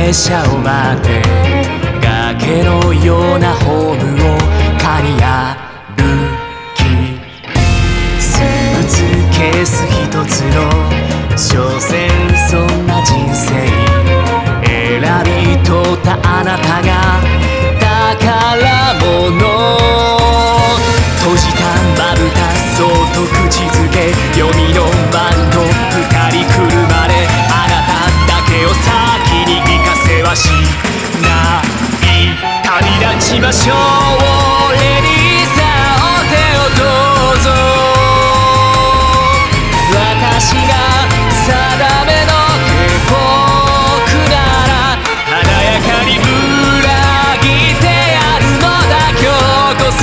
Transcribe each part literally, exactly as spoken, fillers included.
列車を待って崖のようなホームを刈り歩きスーツケース一つの所詮そんな人生選び取ったあなたが宝物閉じたまぶたそっと口づけ読みのバンド二人来るまであなただけを先に行かせはしない旅立ちましょうレディーさんお手をどうぞ私が定めの下僕なら華やかに裏切ってやるのだ今日こそ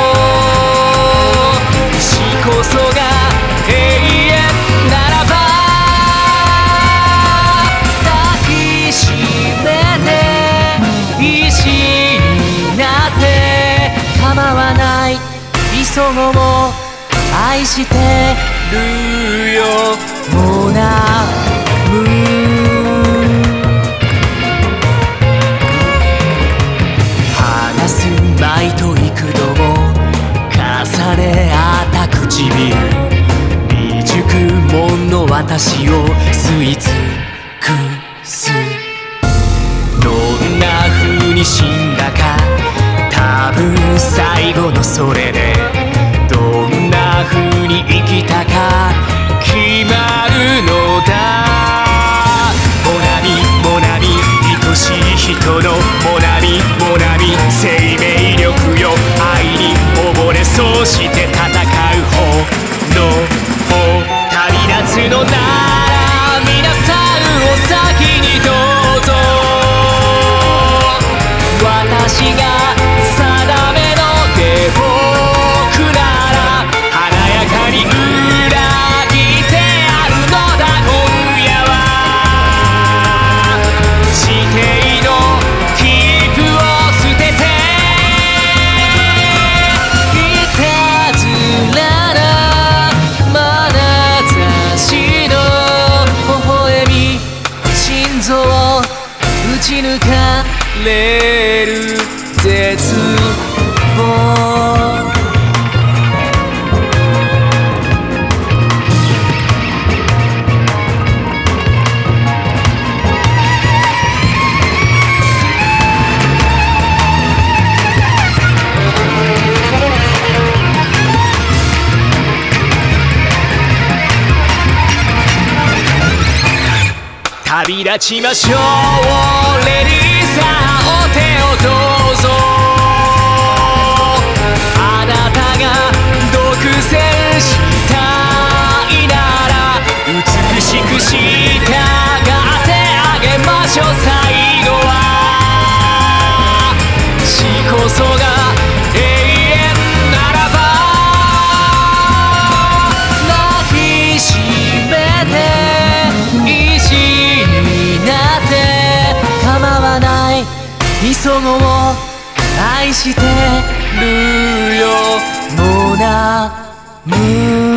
死こそが永遠ならば抱きしめて石になって構わない急ごも愛してるよモナム話す前と幾度も重ね合った唇未熟者の私を吸い尽くすどんな風に死んだか多分最後のそれでどんな風に生きたか決まるのだモナミモナミ愛しい人のモナミモナミ生命力よ愛に溺れそうして戦う方の方旅立つのなら皆さんお先にどうぞ私が定めの下僕なら華やかに裏切ってやるのだ今夜は指定の切符を捨てていたずらな眼差しの微笑み心臓を打ち抜かれる絶望旅立ちましょうレディーさんお手をどうぞあなたが独占したいなら美しく従ってあげましょう最後は死こそが永遠ならば抱きしめて石になって構わない急ごも愛してるよモナム